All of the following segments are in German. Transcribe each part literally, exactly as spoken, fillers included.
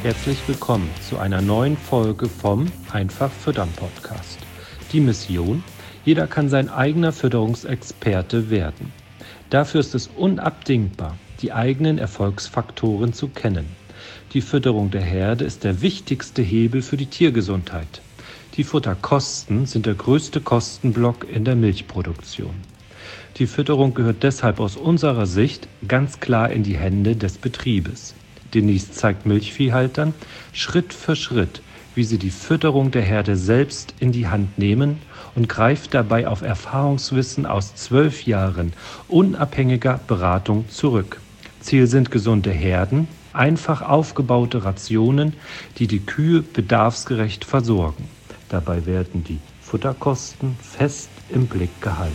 Herzlich willkommen zu einer neuen Folge vom Einfach Füttern Podcast. Die Mission: Jeder kann sein eigener Fütterungsexperte werden. Dafür ist es unabdingbar, die eigenen Erfolgsfaktoren zu kennen. Die Fütterung der Herde ist der wichtigste Hebel für die Tiergesundheit. Die Futterkosten sind der größte Kostenblock in der Milchproduktion. Die Fütterung gehört deshalb aus unserer Sicht ganz klar in die Hände des Betriebes. Denise zeigt Milchviehhaltern Schritt für Schritt, wie sie die Fütterung der Herde selbst in die Hand nehmen und greift dabei auf Erfahrungswissen aus zwölf Jahren unabhängiger Beratung zurück. Ziel sind gesunde Herden, einfach aufgebaute Rationen, die die Kühe bedarfsgerecht versorgen. Dabei werden die Futterkosten fest im Blick gehalten.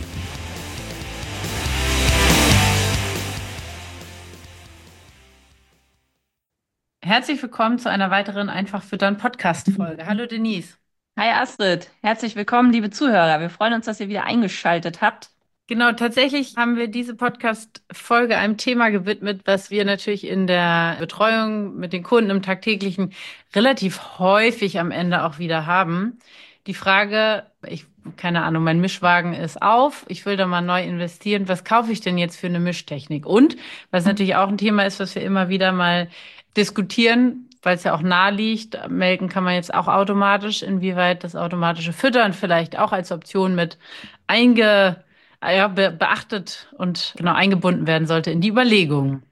Herzlich willkommen zu einer weiteren Einfach Füttern Podcast-Folge. Hallo Denise. Hi Astrid, herzlich willkommen, liebe Zuhörer. Wir freuen uns, dass ihr wieder eingeschaltet habt. Genau, tatsächlich haben wir diese Podcast-Folge einem Thema gewidmet, was wir natürlich in der Betreuung mit den Kunden im Tagtäglichen relativ häufig am Ende auch wieder haben. Die Frage, ich, keine Ahnung, mein Mischwagen ist auf, ich will da mal neu investieren. Was kaufe ich denn jetzt für eine Mischtechnik? Und was natürlich auch ein Thema ist, was wir immer wieder mal diskutieren, weil es ja auch nahe liegt, melken kann man jetzt auch automatisch, inwieweit das automatische Füttern vielleicht auch als Option mit einge ja, be beachtet und genau eingebunden werden sollte in die Überlegungen.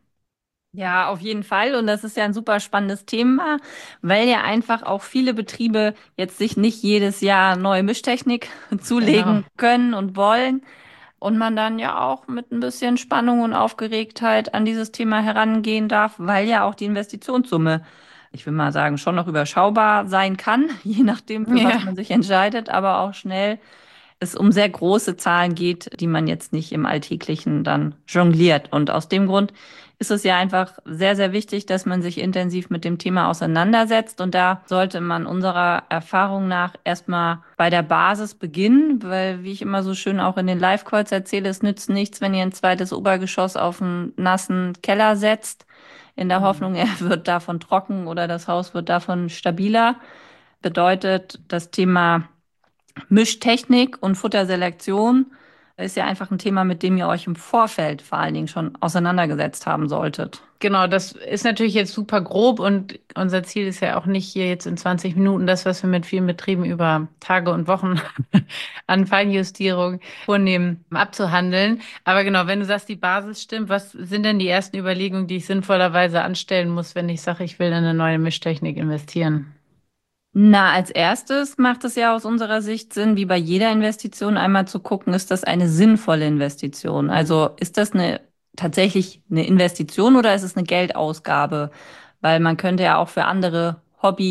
Ja, auf jeden Fall. Und das ist ja ein super spannendes Thema, weil ja einfach auch viele Betriebe jetzt sich nicht jedes Jahr neue Mischtechnik zulegen Genau. können und wollen. Und man dann ja auch mit ein bisschen Spannung und Aufgeregtheit an dieses Thema herangehen darf, weil ja auch die Investitionssumme, ich will mal sagen, schon noch überschaubar sein kann, je nachdem, für was Ja. man sich entscheidet, aber auch schnell es um sehr große Zahlen geht, die man jetzt nicht im Alltäglichen dann jongliert. Und aus dem Grund ist es ja einfach sehr, sehr wichtig, dass man sich intensiv mit dem Thema auseinandersetzt. Und da sollte man unserer Erfahrung nach erstmal bei der Basis beginnen, weil, wie ich immer so schön auch in den Live-Calls erzähle, es nützt nichts, wenn ihr ein zweites Obergeschoss auf einen nassen Keller setzt, in der Hoffnung, er wird davon trocken oder das Haus wird davon stabiler. Bedeutet, das Thema Mischtechnik und Futterselektion ist ja einfach ein Thema, mit dem ihr euch im Vorfeld vor allen Dingen schon auseinandergesetzt haben solltet. Genau, das ist natürlich jetzt super grob und unser Ziel ist ja auch nicht hier jetzt in zwanzig Minuten das, was wir mit vielen Betrieben über Tage und Wochen an Feinjustierung vornehmen, abzuhandeln. Aber genau, wenn du sagst, die Basis stimmt, was sind denn die ersten Überlegungen, die ich sinnvollerweise anstellen muss, wenn ich sage, ich will in eine neue Mischtechnik investieren? Na, als erstes macht es ja aus unserer Sicht Sinn, wie bei jeder Investition, einmal zu gucken, ist das eine sinnvolle Investition? Also ist das eine tatsächlich eine Investition oder ist es eine Geldausgabe? Weil man könnte ja auch für andere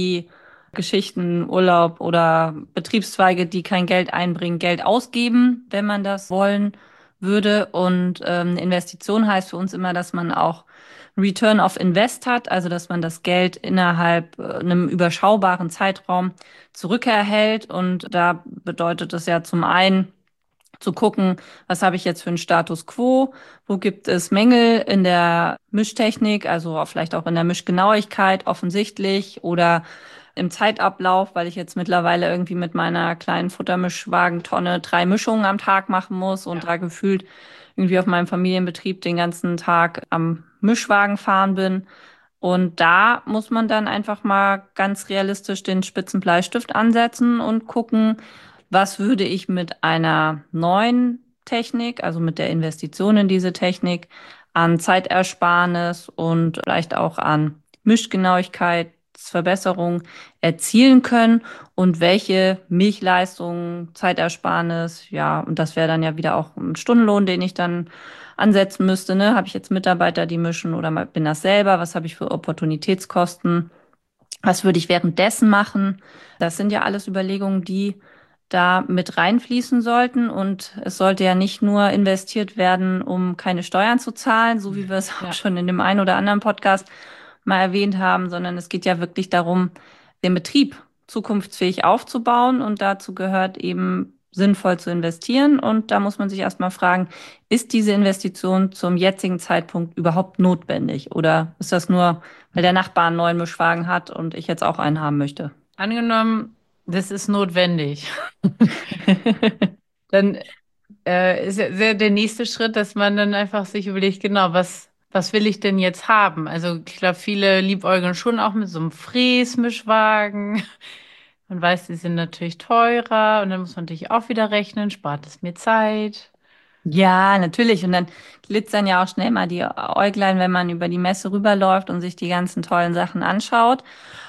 Hobbygeschichten, Urlaub oder Betriebszweige, die kein Geld einbringen, Geld ausgeben, wenn man das wollen würde. Und ähm, eine Investition heißt für uns immer, dass man auch Return of Invest hat, also dass man das Geld innerhalb äh, einem überschaubaren Zeitraum zurückerhält. Und da bedeutet es ja zum einen zu gucken, was habe ich jetzt für einen Status quo, wo gibt es Mängel in der Mischtechnik, also auch vielleicht auch in der Mischgenauigkeit offensichtlich oder im Zeitablauf, weil ich jetzt mittlerweile irgendwie mit meiner kleinen Futtermischwagentonne drei Mischungen am Tag machen muss und Ja. da gefühlt irgendwie auf meinem Familienbetrieb den ganzen Tag am Mischwagen fahren bin. Und da muss man dann einfach mal ganz realistisch den spitzen Bleistift ansetzen und gucken, was würde ich mit einer neuen Technik, also mit der Investition in diese Technik, an Zeitersparnis und vielleicht auch an Mischgenauigkeitsverbesserung erzielen können und welche Milchleistungen, Zeitersparnis, ja, und das wäre dann ja wieder auch ein Stundenlohn, den ich dann ansetzen müsste, ne? Habe ich jetzt Mitarbeiter, die mischen oder bin das selber? Was habe ich für Opportunitätskosten? Was würde ich währenddessen machen? Das sind ja alles Überlegungen, die da mit reinfließen sollten. Und es sollte ja nicht nur investiert werden, um keine Steuern zu zahlen, so wie wir es auch Ja. schon in dem einen oder anderen Podcast mal erwähnt haben, sondern es geht ja wirklich darum, den Betrieb zukunftsfähig aufzubauen. Und dazu gehört eben sinnvoll zu investieren. Und da muss man sich erstmal fragen, ist diese Investition zum jetzigen Zeitpunkt überhaupt notwendig? Oder ist das nur, weil der Nachbar einen neuen Mischwagen hat und ich jetzt auch einen haben möchte? Angenommen, das ist notwendig. Dann äh, ist ja sehr der nächste Schritt, dass man dann einfach sich überlegt, genau, was, was will ich denn jetzt haben? Also ich glaube, viele liebäugeln schon auch mit so einem Fräsmischwagen. Man weiß, die sind natürlich teurer und dann muss man natürlich auch wieder rechnen, spart es mir Zeit. Ja, natürlich. Und dann glitzern ja auch schnell mal die Äuglein, wenn man über die Messe rüberläuft und sich die ganzen tollen Sachen anschaut.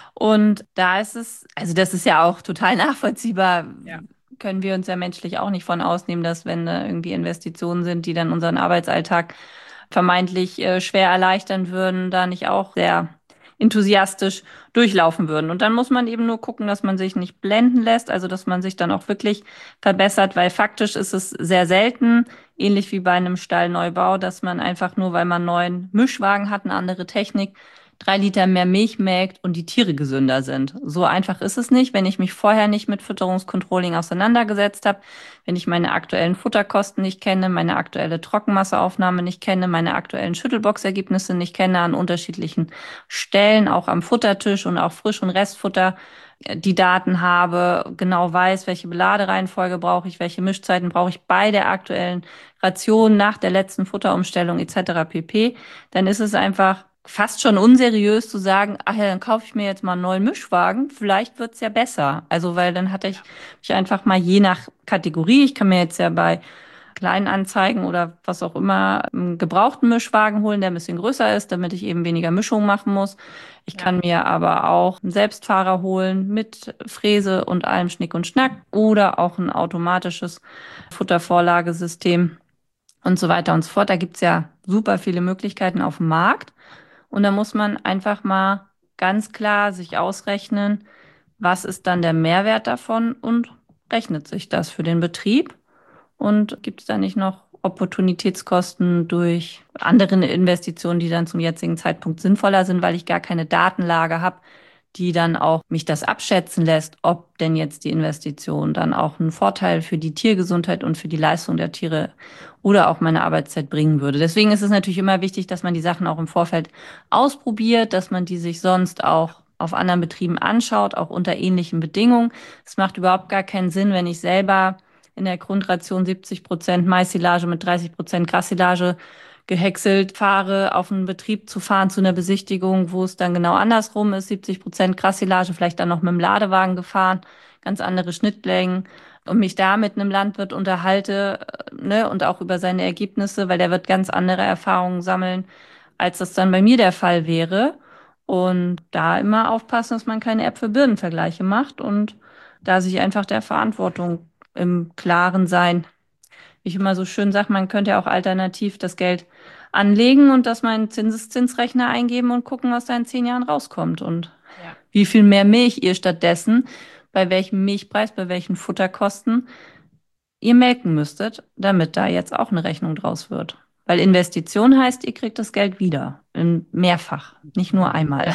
Und da ist es, also das ist ja auch total nachvollziehbar, Ja. können wir uns ja menschlich auch nicht von ausnehmen, dass wenn da irgendwie Investitionen sind, die dann unseren Arbeitsalltag vermeintlich äh, schwer erleichtern würden, da nicht auch sehr enthusiastisch durchlaufen würden. Und dann muss man eben nur gucken, dass man sich nicht blenden lässt, also dass man sich dann auch wirklich verbessert, weil faktisch ist es sehr selten, ähnlich wie bei einem Stallneubau, dass man einfach nur, weil man einen neuen Mischwagen hat, eine andere Technik, drei Liter mehr Milch melkt und die Tiere gesünder sind. So einfach ist es nicht, wenn ich mich vorher nicht mit Fütterungscontrolling auseinandergesetzt habe, wenn ich meine aktuellen Futterkosten nicht kenne, meine aktuelle Trockenmasseaufnahme nicht kenne, meine aktuellen Schüttelboxergebnisse nicht kenne an unterschiedlichen Stellen, auch am Futtertisch und auch Frisch- und Restfutter äh, die Daten habe, genau weiß, welche Beladereihenfolge brauche ich, welche Mischzeiten brauche ich bei der aktuellen Ration nach der letzten Futterumstellung et cetera pp., dann ist es einfach fast schon unseriös zu sagen, ach ja, dann kaufe ich mir jetzt mal einen neuen Mischwagen, vielleicht wird's ja besser. Also, weil dann hatte ich mich einfach mal je nach Kategorie, ich kann mir jetzt ja bei Kleinanzeigen oder was auch immer einen gebrauchten Mischwagen holen, der ein bisschen größer ist, damit ich eben weniger Mischung machen muss. Ich Ja. kann mir aber auch einen Selbstfahrer holen mit Fräse und allem Schnick und Schnack oder auch ein automatisches Futtervorlagesystem und so weiter und so fort. Da gibt's ja super viele Möglichkeiten auf dem Markt. Und da muss man einfach mal ganz klar sich ausrechnen, was ist dann der Mehrwert davon und rechnet sich das für den Betrieb? Und gibt es da nicht noch Opportunitätskosten durch andere Investitionen, die dann zum jetzigen Zeitpunkt sinnvoller sind, weil ich gar keine Datenlage habe, die dann auch mich das abschätzen lässt, ob denn jetzt die Investition dann auch einen Vorteil für die Tiergesundheit und für die Leistung der Tiere oder auch meine Arbeitszeit bringen würde. Deswegen ist es natürlich immer wichtig, dass man die Sachen auch im Vorfeld ausprobiert, dass man die sich sonst auch auf anderen Betrieben anschaut, auch unter ähnlichen Bedingungen. Es macht überhaupt gar keinen Sinn, wenn ich selber in der Grundration siebzig Prozent Maissilage mit dreißig Prozent Grassilage gehäckselt fahre, auf einen Betrieb zu fahren zu einer Besichtigung, wo es dann genau andersrum ist, siebzig Prozent Grassilage, vielleicht dann noch mit dem Ladewagen gefahren, ganz andere Schnittlängen und mich da mit einem Landwirt unterhalte, äh, ne, und auch über seine Ergebnisse, weil der wird ganz andere Erfahrungen sammeln, als das dann bei mir der Fall wäre. Und da immer aufpassen, dass man keine Äpfel-Birnen-Vergleiche macht und da sich einfach der Verantwortung im Klaren sein. Wie ich immer so schön sage, man könnte ja auch alternativ das Geld anlegen und das mal in den Zinseszinsrechner eingeben und gucken, was da in zehn Jahren rauskommt und Ja. wie viel mehr Milch ihr stattdessen, bei welchem Milchpreis, bei welchen Futterkosten ihr melken müsstet, damit da jetzt auch eine Rechnung draus wird. Weil Investition heißt, ihr kriegt das Geld wieder. In mehrfach, nicht nur einmal.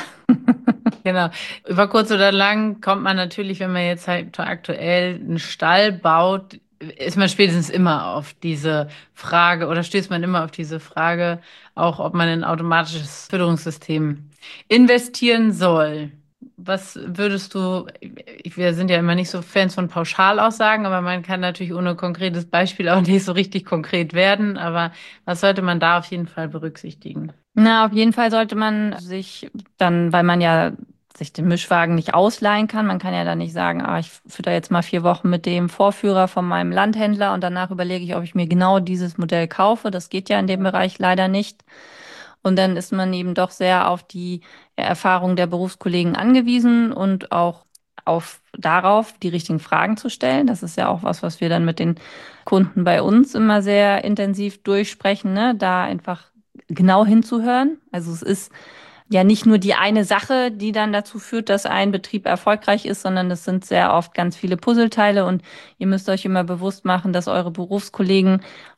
Genau. Über kurz oder lang kommt man natürlich, wenn man jetzt halt aktuell einen Stall baut, ist man spätestens immer auf diese Frage oder stößt man immer auf diese Frage, auch ob man in ein automatisches Fütterungssystem investieren soll. Was würdest du, wir sind ja immer nicht so Fans von Pauschalaussagen, aber man kann natürlich ohne konkretes Beispiel auch nicht so richtig konkret werden. Aber was sollte man da auf jeden Fall berücksichtigen? Na, auf jeden Fall sollte man sich dann, weil man ja sich den Mischwagen nicht ausleihen kann. Man kann ja dann nicht sagen, ah, ich fütter jetzt mal vier Wochen mit dem Vorführer von meinem Landhändler und danach überlege ich, ob ich mir genau dieses Modell kaufe. Das geht ja in dem Bereich leider nicht. Und dann ist man eben doch sehr auf die Erfahrung der Berufskollegen angewiesen und auch auf darauf, die richtigen Fragen zu stellen. Das ist ja auch was, was wir dann mit den Kunden bei uns immer sehr intensiv durchsprechen, ne? Da einfach genau hinzuhören. Also es ist ja nicht nur die eine Sache, die dann dazu führt, dass ein Betrieb erfolgreich ist, sondern es sind sehr oft ganz viele Puzzleteile und ihr müsst euch immer bewusst machen, dass eure Berufskollegen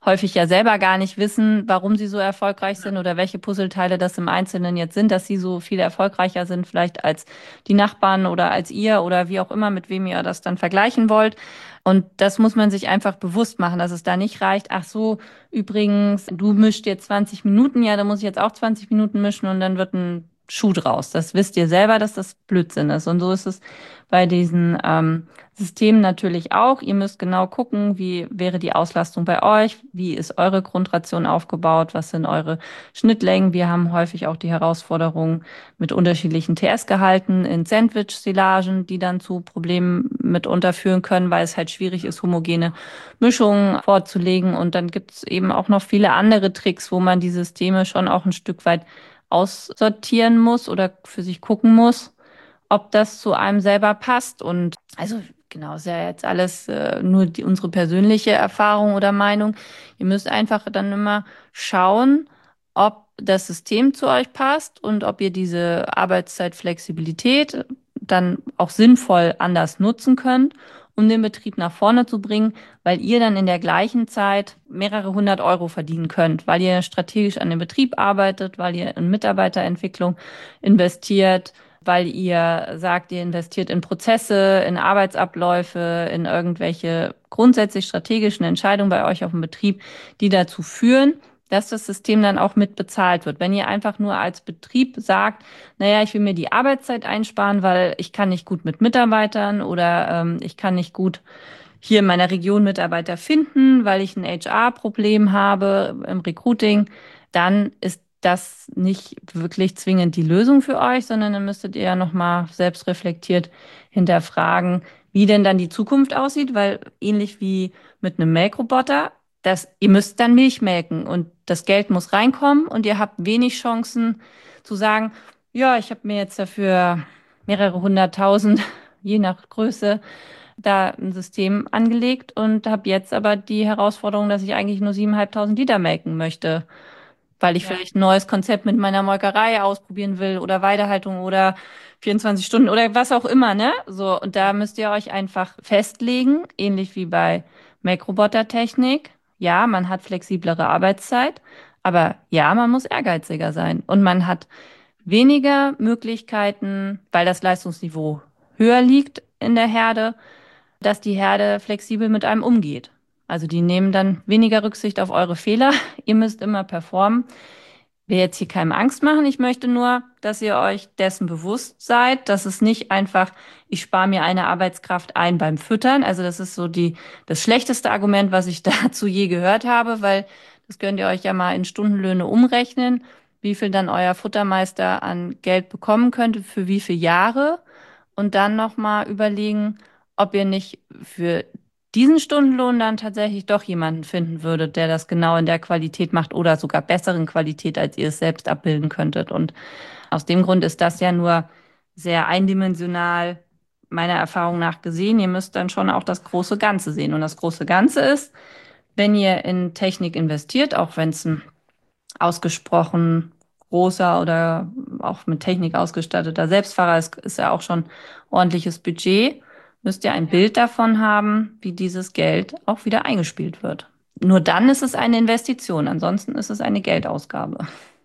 häufig ja selber gar nicht wissen, warum sie so erfolgreich sind oder welche Puzzleteile das im Einzelnen jetzt sind, dass sie so viel erfolgreicher sind vielleicht als die Nachbarn oder als ihr oder wie auch immer, mit wem ihr das dann vergleichen wollt. Und das muss man sich einfach bewusst machen, dass es da nicht reicht, ach so, übrigens, du mischst jetzt zwanzig Minuten, ja, dann muss ich jetzt auch zwanzig Minuten mischen und dann wird ein Schuh draus. Das wisst ihr selber, dass das Blödsinn ist. Und so ist es bei diesen ähm, Systemen natürlich auch. Ihr müsst genau gucken, wie wäre die Auslastung bei euch, wie ist eure Grundration aufgebaut, was sind eure Schnittlängen. Wir haben häufig auch die Herausforderungen mit unterschiedlichen T S-Gehalten in Sandwich-Silagen, die dann zu Problemen mitunter führen können, weil es halt schwierig ist, homogene Mischungen vorzulegen. Und dann gibt es eben auch noch viele andere Tricks, wo man die Systeme schon auch ein Stück weit aussortieren muss oder für sich gucken muss, ob das zu einem selber passt. Und also genau, ist ja jetzt alles äh, nur die, unsere persönliche Erfahrung oder Meinung. Ihr müsst einfach dann immer schauen, ob das System zu euch passt und ob ihr diese Arbeitszeitflexibilität dann auch sinnvoll anders nutzen könnt, um den Betrieb nach vorne zu bringen, weil ihr dann in der gleichen Zeit mehrere hundert Euro verdienen könnt, weil ihr strategisch an dem Betrieb arbeitet, weil ihr in Mitarbeiterentwicklung investiert, weil ihr sagt, ihr investiert in Prozesse, in Arbeitsabläufe, in irgendwelche grundsätzlich strategischen Entscheidungen bei euch auf dem Betrieb, die dazu führen, dass das System dann auch mit bezahlt wird. Wenn ihr einfach nur als Betrieb sagt, naja, ich will mir die Arbeitszeit einsparen, weil ich kann nicht gut mit Mitarbeitern oder ähm, ich kann nicht gut hier in meiner Region Mitarbeiter finden, weil ich ein H R-Problem habe im Recruiting, dann ist das nicht wirklich zwingend die Lösung für euch, sondern dann müsstet ihr ja nochmal selbst reflektiert hinterfragen, wie denn dann die Zukunft aussieht, weil ähnlich wie mit einem Melkroboter, das, ihr müsst dann Milch melken und das Geld muss reinkommen und ihr habt wenig Chancen zu sagen, ja, ich habe mir jetzt dafür mehrere hunderttausend, je nach Größe, da ein System angelegt und habe jetzt aber die Herausforderung, dass ich eigentlich nur siebentausendfünfhundert Liter melken möchte, weil ich Ja. vielleicht ein neues Konzept mit meiner Molkerei ausprobieren will oder Weidehaltung oder vierundzwanzig Stunden oder was auch immer, ne? So, und da müsst ihr euch einfach festlegen, ähnlich wie bei Melkrobotertechnik. Ja, man hat flexiblere Arbeitszeit, aber ja, man muss ehrgeiziger sein und man hat weniger Möglichkeiten, weil das Leistungsniveau höher liegt in der Herde, dass die Herde flexibel mit einem umgeht. Also die nehmen dann weniger Rücksicht auf eure Fehler. Ihr müsst immer performen. Ich will jetzt hier keinem Angst machen. Ich möchte nur, dass ihr euch dessen bewusst seid, dass es nicht einfach, ich spare mir eine Arbeitskraft ein beim Füttern. Also das ist so die, das schlechteste Argument, was ich dazu je gehört habe, weil das könnt ihr euch ja mal in Stundenlöhne umrechnen, wie viel dann euer Futtermeister an Geld bekommen könnte, für wie viele Jahre. Und dann nochmal überlegen, ob ihr nicht für diesen Stundenlohn dann tatsächlich doch jemanden finden würdet, der das genau in der Qualität macht oder sogar besseren Qualität, als ihr es selbst abbilden könntet. Und aus dem Grund ist das ja nur sehr eindimensional meiner Erfahrung nach gesehen. Ihr müsst dann schon auch das große Ganze sehen. Und das große Ganze ist, wenn ihr in Technik investiert, auch wenn es ein ausgesprochen großer oder auch mit Technik ausgestatteter Selbstfahrer ist, ist ja auch schon ordentliches Budget, müsst ihr ein Bild davon haben, wie dieses Geld auch wieder eingespielt wird. Nur dann ist es eine Investition, ansonsten ist es eine Geldausgabe.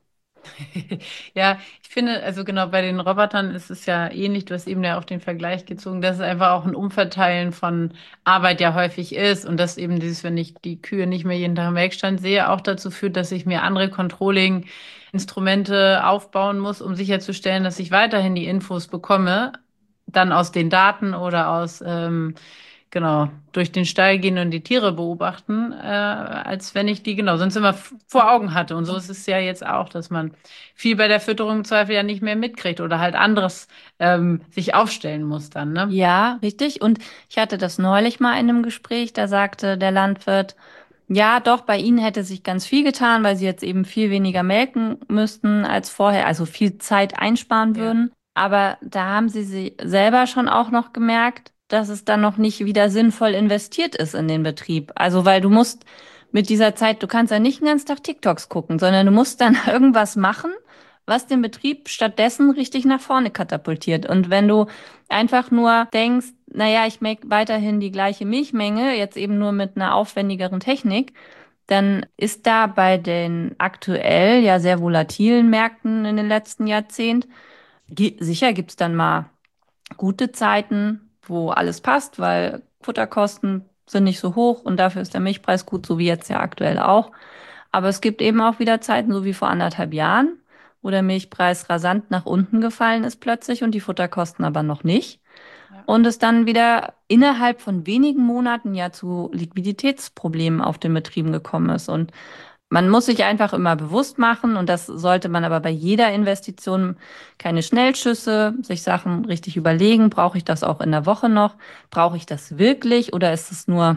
Ja, ich finde, also genau bei den Robotern ist es ja ähnlich. Du hast eben ja auch den Vergleich gezogen, dass es einfach auch ein Umverteilen von Arbeit ja häufig ist und dass eben dieses, wenn ich die Kühe nicht mehr jeden Tag im Melkstand sehe, auch dazu führt, dass ich mir andere Controlling-Instrumente aufbauen muss, um sicherzustellen, dass ich weiterhin die Infos bekomme, dann aus den Daten oder aus ähm, genau, durch den Stall gehen und die Tiere beobachten, äh, als wenn ich die, genau, sonst immer f- vor Augen hatte. Und so ist es ja jetzt auch, dass man viel bei der Fütterung im Zweifel ja nicht mehr mitkriegt oder halt anderes ähm, sich aufstellen muss dann, ne? Ja, richtig. Und ich hatte das neulich mal in einem Gespräch, da sagte der Landwirt, ja, doch, bei Ihnen hätte sich ganz viel getan, weil Sie jetzt eben viel weniger melken müssten als vorher, also viel Zeit einsparen Ja. würden. Aber da haben Sie sie selber schon auch noch gemerkt, dass es dann noch nicht wieder sinnvoll investiert ist in den Betrieb. Also, weil du musst mit dieser Zeit, du kannst ja nicht den ganzen Tag TikToks gucken, sondern du musst dann irgendwas machen, was den Betrieb stattdessen richtig nach vorne katapultiert. Und wenn du einfach nur denkst, naja, ich make weiterhin die gleiche Milchmenge, jetzt eben nur mit einer aufwendigeren Technik, dann ist da bei den aktuell ja sehr volatilen Märkten in den letzten Jahrzehnten, ge- sicher gibt es dann mal gute Zeiten, wo alles passt, weil Futterkosten sind nicht so hoch und dafür ist der Milchpreis gut, so wie jetzt ja aktuell auch. Aber es gibt eben auch wieder Zeiten, so wie vor anderthalb Jahren, wo der Milchpreis rasant nach unten gefallen ist plötzlich und die Futterkosten aber noch nicht. Ja. Und es dann wieder innerhalb von wenigen Monaten ja zu Liquiditätsproblemen auf den Betrieben gekommen ist. Und man muss sich einfach immer bewusst machen, und das sollte man aber bei jeder Investition, keine Schnellschüsse, sich Sachen richtig überlegen. Brauche ich das auch in der Woche noch? Brauche ich das wirklich oder ist es nur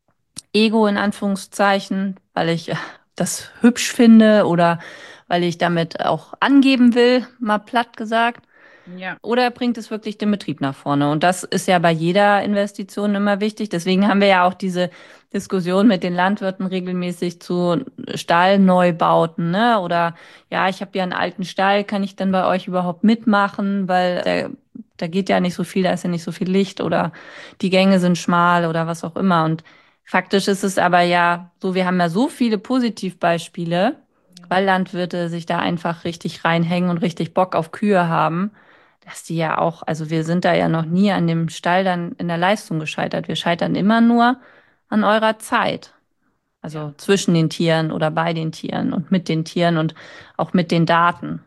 Ego in Anführungszeichen, weil ich äh, das hübsch finde oder weil ich damit auch angeben will, mal platt gesagt? Ja. Oder bringt es wirklich den Betrieb nach vorne? Und das ist ja bei jeder Investition immer wichtig. Deswegen haben wir ja auch diese Diskussion mit den Landwirten regelmäßig zu Stallneubauten, ne? Oder ja, ich habe ja einen alten Stall, kann ich denn bei euch überhaupt mitmachen? Weil der, da geht ja nicht so viel, da ist ja nicht so viel Licht oder die Gänge sind schmal oder was auch immer. Und faktisch ist es aber ja so, wir haben ja so viele Positivbeispiele, weil Landwirte sich da einfach richtig reinhängen und richtig Bock auf Kühe haben, dass die ja auch, also wir sind da ja noch nie an dem Stall dann in der Leistung gescheitert. Wir scheitern immer nur an eurer Zeit. Ja. Also zwischen den Tieren oder bei den Tieren und mit den Tieren und auch mit den Daten.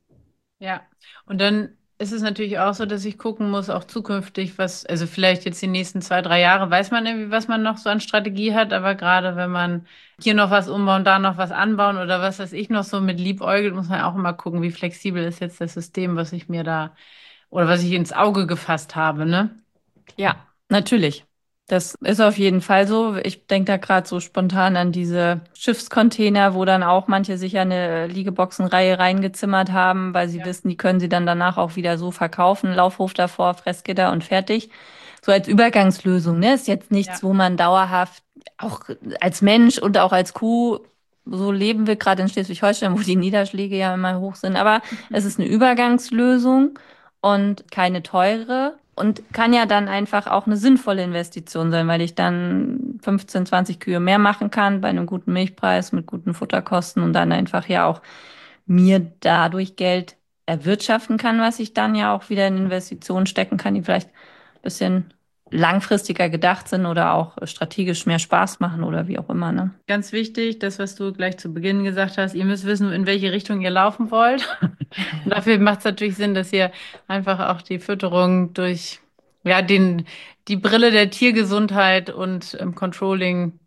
Ja, und dann ist es natürlich auch so, dass ich gucken muss, auch zukünftig, was, also vielleicht jetzt die nächsten zwei, drei Jahre, weiß man irgendwie, was man noch so an Strategie hat, aber gerade wenn man hier noch was umbauen, da noch was anbauen oder was weiß ich noch so mit liebäugelt, muss man auch immer gucken, wie flexibel ist jetzt das System, was ich mir da oder was ich ins Auge gefasst habe, ne? Ja, natürlich. Das ist auf jeden Fall so. Ich denke da gerade so spontan an diese Schiffscontainer, wo dann auch manche sich ja eine Liegeboxenreihe reingezimmert haben, weil sie Ja. wissen, die können sie dann danach auch wieder so verkaufen. Laufhof davor, Fressgitter und fertig. So als Übergangslösung, ne? Ist jetzt nichts, Ja. wo man dauerhaft auch als Mensch und auch als Kuh, so leben wir gerade in Schleswig-Holstein, wo die Niederschläge ja immer hoch sind. Aber es ist eine Übergangslösung und keine teure und kann ja dann einfach auch eine sinnvolle Investition sein, weil ich dann fünfzehn, zwanzig Kühe mehr machen kann bei einem guten Milchpreis mit guten Futterkosten und dann einfach ja auch mir dadurch Geld erwirtschaften kann, was ich dann ja auch wieder in Investitionen stecken kann, die vielleicht ein bisschen langfristiger gedacht sind oder auch strategisch mehr Spaß machen oder wie auch immer, ne? Ganz wichtig, das, was du gleich zu Beginn gesagt hast, ihr müsst wissen, in welche Richtung ihr laufen wollt. Und dafür macht es natürlich Sinn, dass ihr einfach auch die Fütterung durch ja, den, die Brille der Tiergesundheit und ähm, Controlling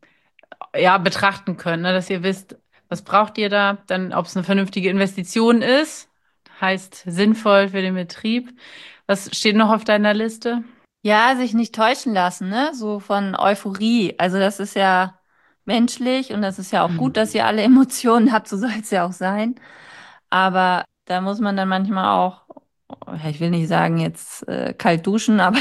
ja, betrachten könnt, ne? Dass ihr wisst, was braucht ihr da, dann ob es eine vernünftige Investition ist, heißt sinnvoll für den Betrieb. Was steht noch auf deiner Liste? Ja, sich nicht täuschen lassen, ne? So von Euphorie. Also das ist ja menschlich und das ist ja auch gut, dass ihr alle Emotionen habt, so soll es ja auch sein. Aber da muss man dann manchmal auch, ja, ich will nicht sagen jetzt äh, kalt duschen, aber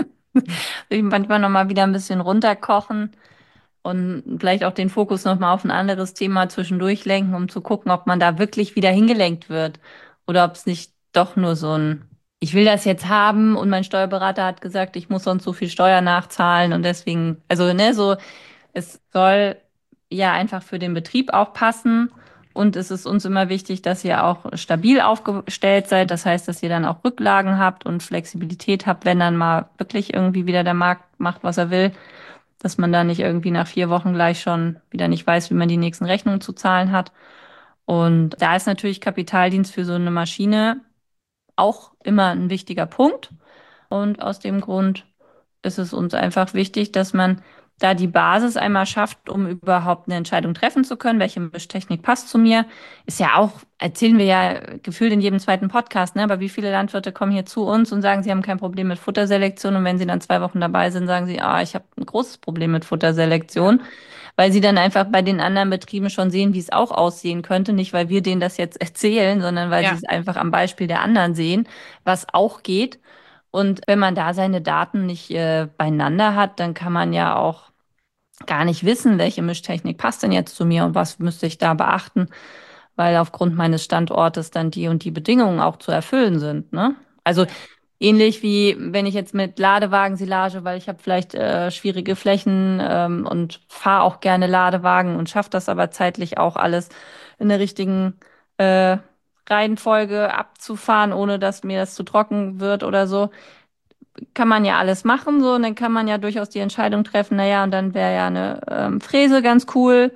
sich manchmal nochmal wieder ein bisschen runterkochen und vielleicht auch den Fokus nochmal auf ein anderes Thema zwischendurch lenken, um zu gucken, ob man da wirklich wieder hingelenkt wird oder ob es nicht doch nur so ein, ich will das jetzt haben und mein Steuerberater hat gesagt, ich muss sonst so viel Steuer nachzahlen und deswegen, also ne, so, es soll ja einfach für den Betrieb auch passen. Und es ist uns immer wichtig, dass ihr auch stabil aufgestellt seid. Das heißt, dass ihr dann auch Rücklagen habt und Flexibilität habt, wenn dann mal wirklich irgendwie wieder der Markt macht, was er will, dass man da nicht irgendwie nach vier Wochen gleich schon wieder nicht weiß, wie man die nächsten Rechnungen zu zahlen hat. Und da ist natürlich Kapitaldienst für so eine Maschine auch immer ein wichtiger Punkt. Und aus dem Grund ist es uns einfach wichtig, dass man da die Basis einmal schafft, um überhaupt eine Entscheidung treffen zu können, welche Mischtechnik passt zu mir. Ist ja auch, erzählen wir ja gefühlt in jedem zweiten Podcast, ne? Aber wie viele Landwirte kommen hier zu uns und sagen, sie haben kein Problem mit Futterselektion und wenn sie dann zwei Wochen dabei sind, sagen sie, ah, ich habe ein großes Problem mit Futterselektion, weil sie dann einfach bei den anderen Betrieben schon sehen, wie es auch aussehen könnte. Nicht, weil wir denen das jetzt erzählen, sondern weil Ja. sie es einfach am Beispiel der anderen sehen, was auch geht. Und wenn man da seine Daten nicht äh, beieinander hat, dann kann man ja auch gar nicht wissen, welche Mischtechnik passt denn jetzt zu mir und was müsste ich da beachten, weil aufgrund meines Standortes dann die und die Bedingungen auch zu erfüllen sind, ne? Also Ähnlich wie wenn ich jetzt mit Ladewagensilage, weil ich habe vielleicht äh, schwierige Flächen ähm, und fahre auch gerne Ladewagen und schaffe das aber zeitlich auch alles in der richtigen äh, Reihenfolge abzufahren, ohne dass mir das zu trocken wird oder so. Kann man ja alles machen so und dann kann man ja durchaus die Entscheidung treffen, naja, und dann wäre ja eine ähm, Fräse ganz cool.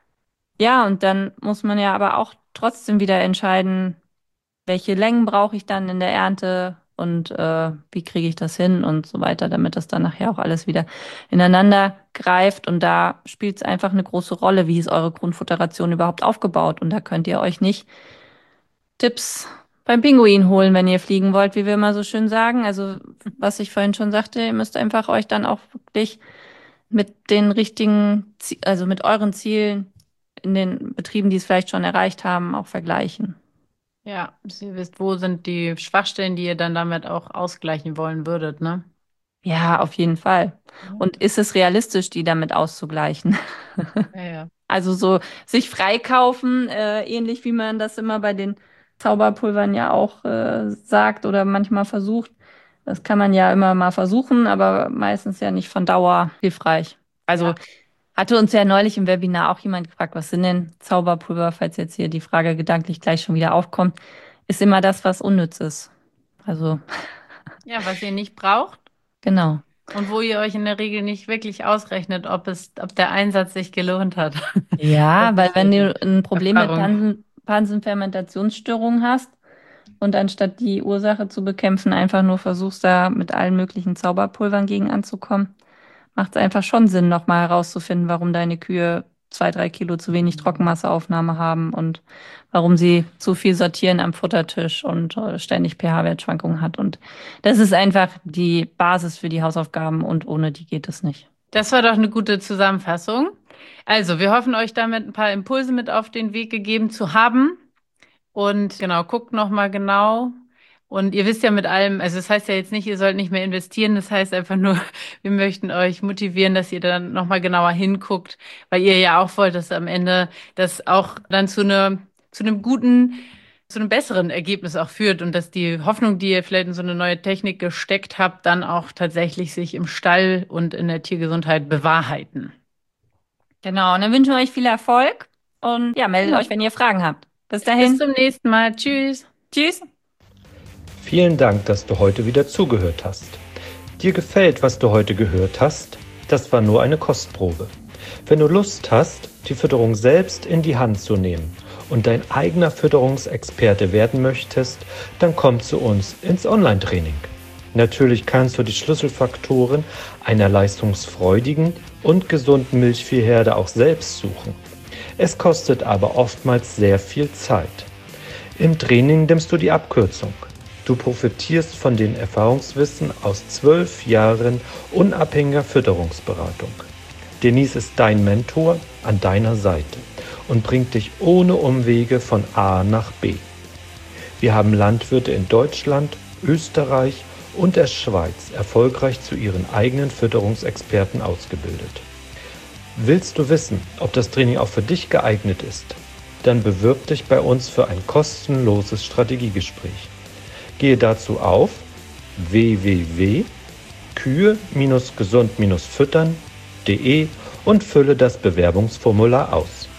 Ja, und dann muss man ja aber auch trotzdem wieder entscheiden, welche Längen brauche ich dann in der Ernte und äh, wie kriege ich das hin und so weiter, damit das dann nachher auch alles wieder ineinander greift. Und da spielt es einfach eine große Rolle, wie ist eure Grundfutteration überhaupt aufgebaut. Und da könnt ihr euch nicht Tipps beim Pinguin holen, wenn ihr fliegen wollt, wie wir immer so schön sagen. Also was ich vorhin schon sagte, ihr müsst einfach euch dann auch wirklich mit den richtigen, Zie- also mit euren Zielen in den Betrieben, die es vielleicht schon erreicht haben, auch vergleichen. Ja, dass ihr wisst, wo sind die Schwachstellen, die ihr dann damit auch ausgleichen wollen würdet, ne? Ja, auf jeden Fall. Ja, Und ist es realistisch, die damit auszugleichen? ja. Ja. Also so sich freikaufen, äh, ähnlich wie man das immer bei den Zauberpulvern ja auch äh, sagt oder manchmal versucht. Das kann man ja immer mal versuchen, aber meistens ja nicht von Dauer hilfreich. Also Ja. hatte uns ja neulich im Webinar auch jemand gefragt, was sind denn Zauberpulver, falls jetzt hier die Frage gedanklich gleich schon wieder aufkommt, ist immer das, was unnütz ist. Also Ja, was ihr nicht braucht genau. und wo ihr euch in der Regel nicht wirklich ausrechnet, ob es, ob der Einsatz sich gelohnt hat. Das Ja, weil ist so wenn die du ein Problem mit Erfahrung. Pansen, Pansenfermentationsstörungen hast und anstatt die Ursache zu bekämpfen, einfach nur versuchst, da mit allen möglichen Zauberpulvern gegen anzukommen, macht es einfach schon Sinn, nochmal herauszufinden, warum deine Kühe zwei, drei Kilo zu wenig Trockenmasseaufnahme haben und warum sie zu viel sortieren am Futtertisch und äh, ständig pH-Wertschwankungen hat. Und das ist einfach die Basis für die Hausaufgaben und ohne die geht es nicht. Das war doch eine gute Zusammenfassung. Also, wir hoffen, euch damit ein paar Impulse mit auf den Weg gegeben zu haben. Und genau, guckt nochmal genau. Und ihr wisst ja mit allem, also das heißt ja jetzt nicht, ihr sollt nicht mehr investieren, das heißt einfach nur, wir möchten euch motivieren, dass ihr dann nochmal genauer hinguckt, weil ihr ja auch wollt, dass am Ende das auch dann zu einer, zu einem guten, zu einem besseren Ergebnis auch führt und dass die Hoffnung, die ihr vielleicht in so eine neue Technik gesteckt habt, dann auch tatsächlich sich im Stall und in der Tiergesundheit bewahrheiten. Genau, und dann wünschen wir euch viel Erfolg und ja, meldet Ja. euch, wenn ihr Fragen habt. Bis Bis dahin. zum nächsten Mal. Tschüss. Tschüss. Vielen Dank, dass du heute wieder zugehört hast. Dir gefällt, was du heute gehört hast? Das war nur eine Kostprobe. Wenn du Lust hast, die Fütterung selbst in die Hand zu nehmen und dein eigener Fütterungsexperte werden möchtest, dann komm zu uns ins Online-Training. Natürlich kannst du die Schlüsselfaktoren einer leistungsfreudigen und gesunden Milchviehherde auch selbst suchen. Es kostet aber oftmals sehr viel Zeit. Im Training nimmst du die Abkürzung. Du profitierst von den Erfahrungswissen aus zwölf Jahren unabhängiger Fütterungsberatung. Denise ist dein Mentor an deiner Seite und bringt dich ohne Umwege von A nach B. Wir haben Landwirte in Deutschland, Österreich und der Schweiz erfolgreich zu ihren eigenen Fütterungsexperten ausgebildet. Willst du wissen, ob das Training auch für dich geeignet ist? Dann bewirb dich bei uns für ein kostenloses Strategiegespräch. Gehe dazu auf w w w punkt kühe gesund füttern punkt de und fülle das Bewerbungsformular aus.